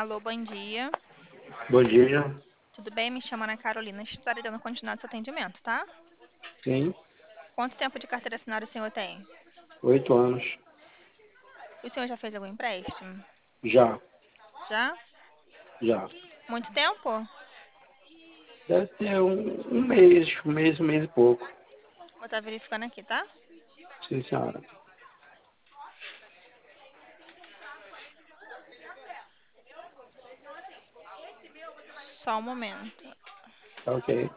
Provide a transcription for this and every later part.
Alô, bom dia. Bom dia. Tudo bem? Me chamo Ana Carolina. Estarei dando continuidade ao seu atendimento, tá? Sim, Quanto tempo de carteira assinada o senhor tem? 8 anos. O senhor já fez algum empréstimo? Já, Já? já. Muito tempo? Deve ter um mês e pouco. Vou estar verificando aqui, tá? Sim, senhora. Só um momento. Tá ok.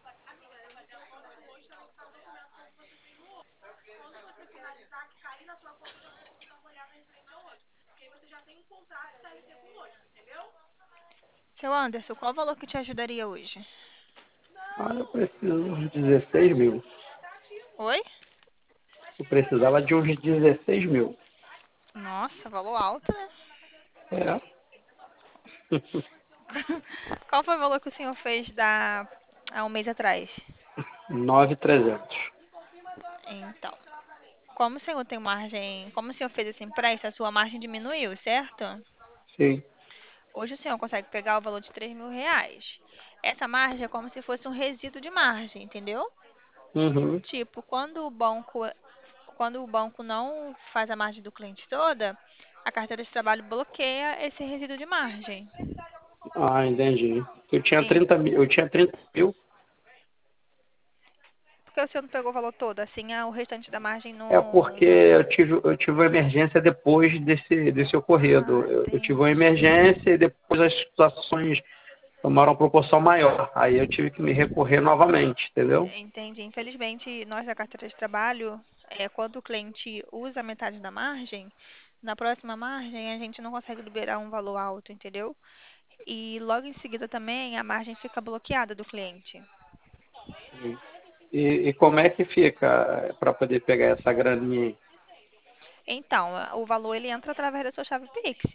Seu Anderson, qual o valor que te ajudaria hoje? Ah, eu preciso de 16 mil. Oi? Eu precisava de uns 16 mil. Nossa, valor alto, né? É. Qual foi o valor que o senhor fez há um mês atrás? 9.300. Então, como o senhor tem margem, como o senhor fez esse empréstimo, a sua margem diminuiu, certo? Sim. Hoje o senhor consegue pegar o valor de R$ 3.000. Essa margem é como se fosse um resíduo de margem, entendeu? Uhum. Tipo, quando o banco não faz a margem do cliente toda, a carteira de trabalho bloqueia esse resíduo de margem. Ah, entendi. Eu tinha Sim. 30 mil. Eu tinha 30 mil. Por que o senhor não pegou o valor todo? Assim, o restante da margem É não. porque eu tive uma emergência depois desse ocorrido. Ah, Eu tive uma entendi. emergência e depois as situações tomaram uma proporção maior. Aí eu tive que me recorrer novamente, entendeu? Entendi. Infelizmente, nós da carteira de trabalho, quando o cliente usa metade da margem, na próxima margem a gente não consegue liberar um valor alto, entendeu? E logo em seguida também a margem fica bloqueada do cliente. E como é que fica para poder pegar essa graninha aí? Então, o valor ele entra através da sua chave Pix.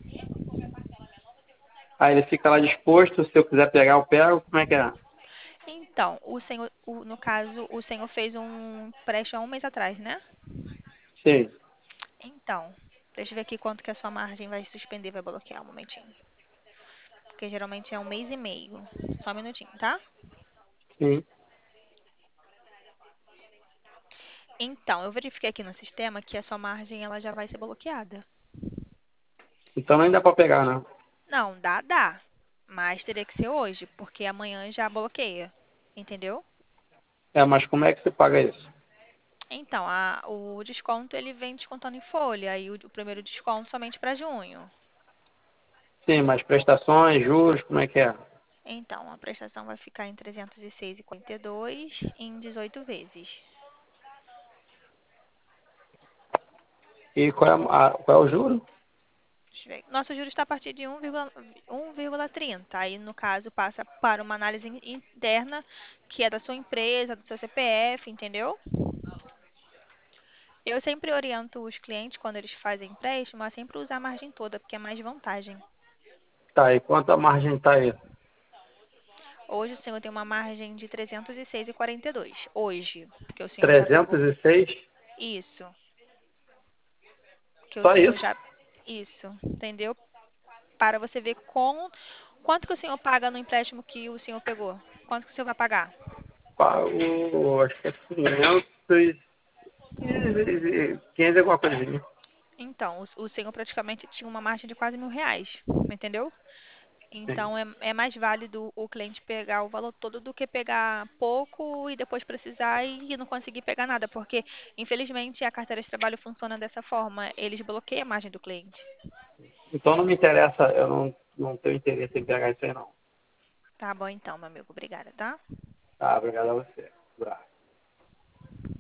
Aí ele fica lá disposto, se eu quiser pegar, eu pego, como é que é? Então, o senhor, no caso, o senhor fez um empréstimo há um mês atrás, né? Sim, Então, deixa eu ver aqui quanto que a sua margem vai suspender, vai bloquear um momentinho. Porque geralmente é um mês e meio. Só um minutinho, tá? sim. Então, eu verifiquei aqui no sistema que a sua margem ela já vai ser bloqueada. Então nem dá para pegar, né? Não, dá. Mas teria que ser hoje, porque amanhã já bloqueia. Entendeu? É, mas como é que você paga isso? Então, o desconto ele vem descontando em folha, aí o primeiro desconto somente para junho. Sim, mas prestações, juros, como é que é? Então, a prestação vai ficar em 306,42 em 18 vezes. E qual é o juro? Deixa eu ver. Nosso juros está a partir de 1,30. Aí, no caso, passa para uma análise interna, que é da sua empresa, do seu CPF, entendeu? Eu sempre oriento os clientes, quando eles fazem empréstimo, a sempre usar a margem toda, porque é mais vantagem. Tá, e quanto a margem tá aí? Hoje o senhor tem uma margem de 306,42. Hoje, porque o senhor já pegou 306? isso, que o Só senhor isso? já isso, entendeu? Para você ver quanto que o senhor paga no empréstimo que o senhor pegou. Quanto que o senhor vai pagar? Pago, acho que é 500 e alguma coisinha. Então, o senhor praticamente tinha uma margem de quase R$ 1.000, entendeu? Sim. Então, é mais válido o cliente pegar o valor todo do que pegar pouco e depois precisar e não conseguir pegar nada, porque, infelizmente, a carteira de trabalho funciona dessa forma. Eles bloqueiam a margem do cliente. Então não me interessa, eu não tenho interesse em pegar isso aí não. Tá bom, então, meu amigo. Obrigada, tá? Tá, obrigado a você. Abraço.